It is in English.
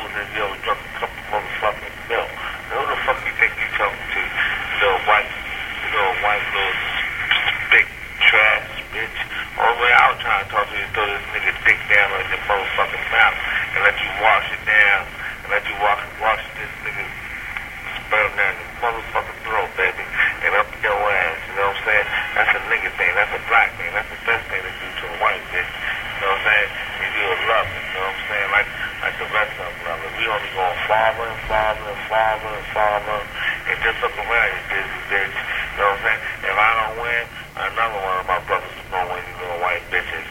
said, yo, drunk a cup of motherfucking milk. Now, who the fuck you think you talking to? Little white, little big trash bitch. All the way I was trying to talk to you, throw this nigga dick down on your motherfucking mouth and let you wash it down and let you wash this nigga sperm down your motherfucking throat, baby, and up your ass. You know what I'm saying? That's a nigga thing. That's a black thing. That's the best thing to do to a white bitch. You know what I'm saying? And you'll love it. You know what I'm saying? Like the rest of them love it. We only going farther and farther and farther and farther. And just look around, you busy bitch. You know what I'm saying? If I don't win, another one of my brothers is going to win, you little white bitches.